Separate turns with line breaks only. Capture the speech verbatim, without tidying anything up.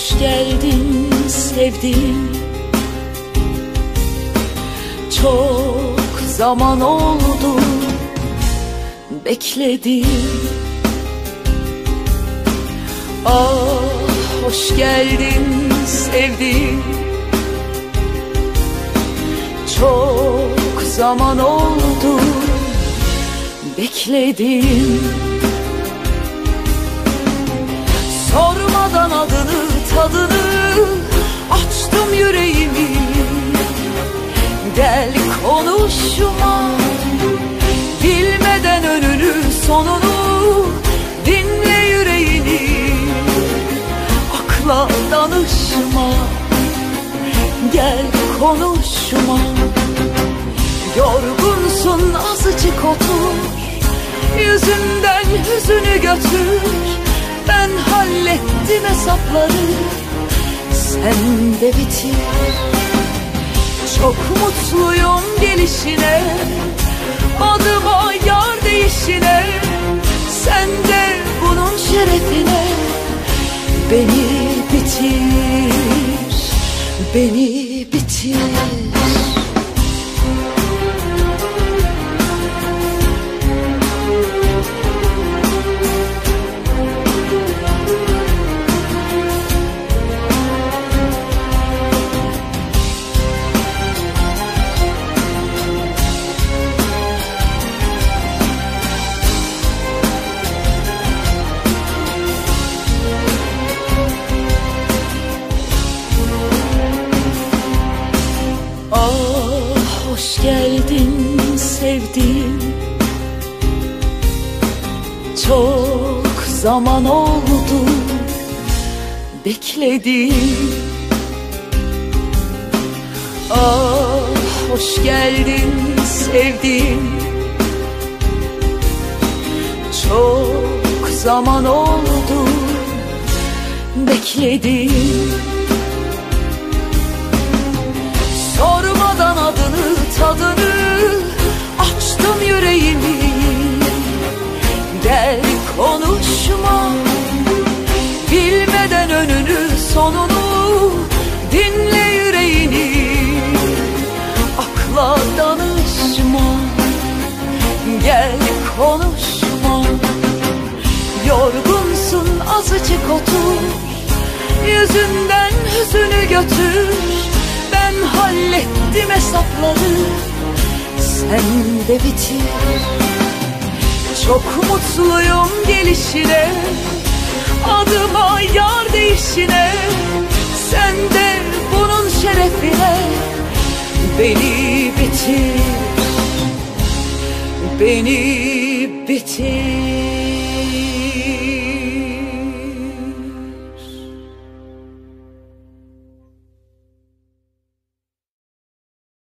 hoş geldin sevdiğim. Çok zaman oldu bekledim. Ah hoş geldin sevdiğim. Çok zaman oldu bekledim. Sormadan adını tadını açtım yüreğimi. Gel konuşma, bilmeden önünü sonunu dinle yüreğini. Akla danışma, gel konuşma. Yorgunsun azıcık otur, yüzünden hüzünü götür. Ben hallettim hesapları, sen de bitir. Çok mutluyum gelişine, adıma yar değişine. Sen de bunun şerefine beni bitir, beni bitir. Hoş geldin sevdiğim. Çok zaman oldu bekledim. Ah hoş geldin sevdiğim. Çok zaman oldu bekledim. Sormadan adını tadını açtım yüreğimi. Gel konuşma, bilmeden önünü sonunu dinle yüreğini. Akla danışma, gel konuşma. Yorgunsun azıcık otur, yüzünden hüzünü götür. Ben hallettim hesapları, sen de bitir. Çok mutluyum gelişine, adıma yar değişine. Sen de bunun şerefine beni bitir, beni bitir.